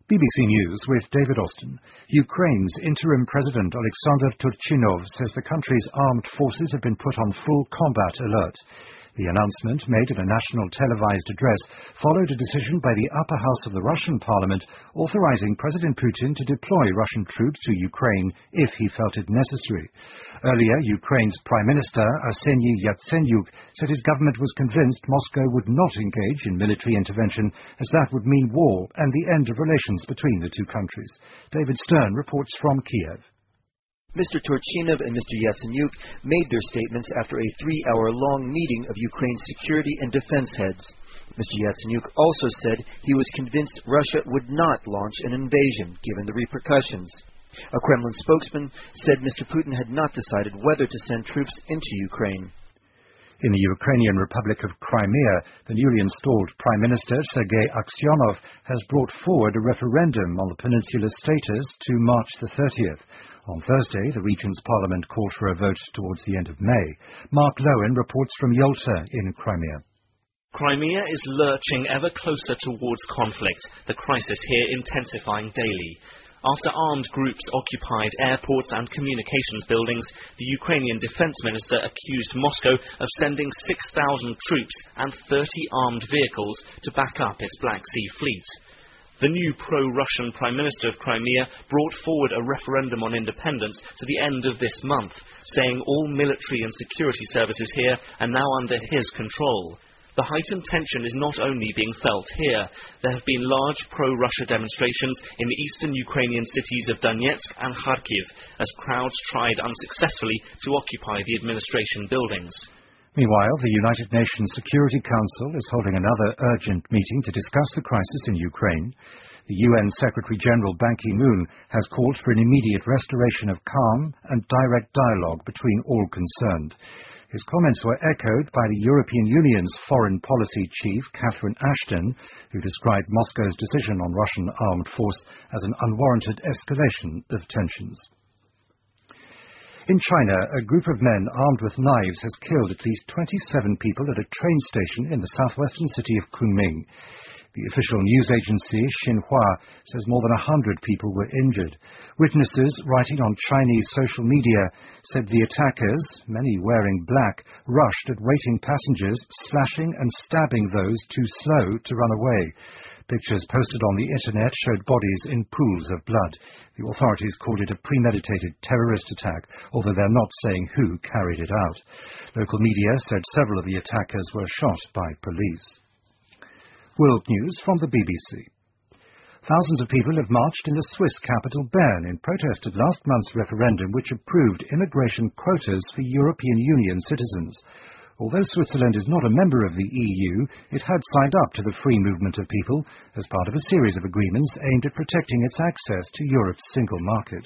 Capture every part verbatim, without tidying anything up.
B B C News with David Austin. Ukraine's interim president Alexander Turchinov says the country's armed forces have been put on full combat alert. The announcement, made in a national televised address, followed a decision by the upper house of the Russian parliament authorizing President Putin to deploy Russian troops to Ukraine if he felt it necessary. Earlier, Ukraine's Prime Minister Arseniy Yatsenyuk said his government was convinced Moscow would not engage in military intervention, as that would mean war and the end of relations between the two countries. David Stern reports from Kiev. Mister Turchinov and Mister Yatsenyuk made their statements after a three-hour-long meeting of Ukraine's security and defense heads. Mister Yatsenyuk also said he was convinced Russia would not launch an invasion, given the repercussions. A Kremlin spokesman said Mister Putin had not decided whether to send troops into Ukraine. In the Ukrainian Republic of Crimea, the newly installed Prime Minister Sergei Aksyonov has brought forward a referendum on the peninsula's status to March the thirtieth. On Thursday, the region's parliament called for a vote towards the end of May. Mark Lowen reports from Yalta in Crimea. Crimea is lurching ever closer towards conflict, the crisis here intensifying daily. After armed groups occupied airports and communications buildings, the Ukrainian defense minister accused Moscow of sending six thousand troops and thirty armed vehicles to back up its Black Sea fleet. The new pro-Russian Prime Minister of Crimea brought forward a referendum on independence to the end of this month, saying all military and security services here are now under his control. The heightened tension is not only being felt here. There have been large pro-Russia demonstrations in the eastern Ukrainian cities of Donetsk and Kharkiv, as crowds tried unsuccessfully to occupy the administration buildings. Meanwhile, the United Nations Security Council is holding another urgent meeting to discuss the crisis in Ukraine. The U N Secretary-General Ban Ki-moon has called for an immediate restoration of calm and direct dialogue between all concerned. His comments were echoed by the European Union's foreign policy chief, Catherine Ashton, who described Moscow's decision on Russian armed force as an unwarranted escalation of tensions. In China, a group of men armed with knives has killed at least twenty-seven people at a train station in the southwestern city of Kunming. The official news agency, Xinhua, says more than one hundred people were injured. Witnesses writing on Chinese social media said the attackers, many wearing black, rushed at waiting passengers, slashing and stabbing those too slow to run away. Pictures posted on the internet showed bodies in pools of blood. The authorities called it a premeditated terrorist attack, although they're not saying who carried it out. Local media said several of the attackers were shot by police. World news from the B B C. Thousands of people have marched in the Swiss capital Bern in protest of last month's referendum which approved immigration quotas for European Union citizens. Although Switzerland is not a member of the E U, it had signed up to the free movement of people as part of a series of agreements aimed at protecting its access to Europe's single market.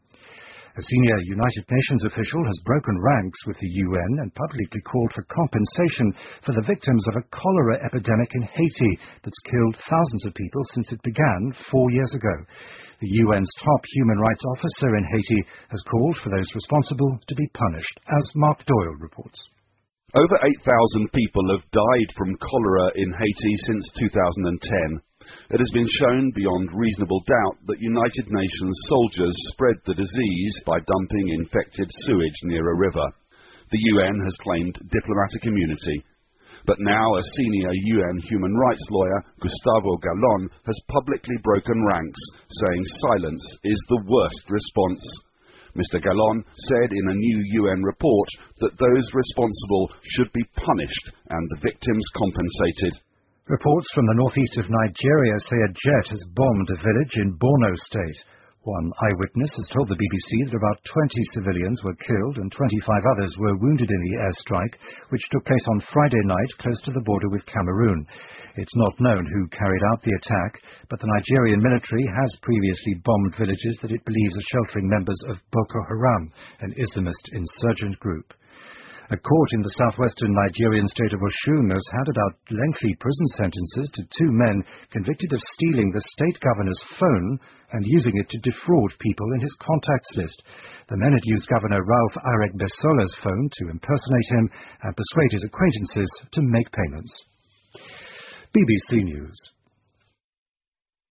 A senior United Nations official has broken ranks with the U N and publicly called for compensation for the victims of a cholera epidemic in Haiti that's killed thousands of people since it began four years ago. The U N's top human rights officer in Haiti has called for those responsible to be punished, as Mark Doyle reports. Over eight thousand people have died from cholera in Haiti since two thousand ten. It has been shown beyond reasonable doubt that United Nations soldiers spread the disease by dumping infected sewage near a river. The U N has claimed diplomatic immunity. But now a senior U N human rights lawyer, Gustavo Gallon, has publicly broken ranks, saying silence is the worst response. Mister Gallon said in a new U N report that those responsible should be punished and the victims compensated. Reports from the northeast of Nigeria say a jet has bombed a village in Borno State. One eyewitness has told the B B C that about twenty civilians were killed and twenty-five others were wounded in the airstrike, which took place on Friday night close to the border with Cameroon. It's not known who carried out the attack, but the Nigerian military has previously bombed villages that it believes are sheltering members of Boko Haram, an Islamist insurgent group. A court in the southwestern Nigerian state of Osun has handed out lengthy prison sentences to two men convicted of stealing the state governor's phone and using it to defraud people in his contacts list. The men had used Governor Ralph Aregbesolah's phone to impersonate him and persuade his acquaintances to make payments. B B C News.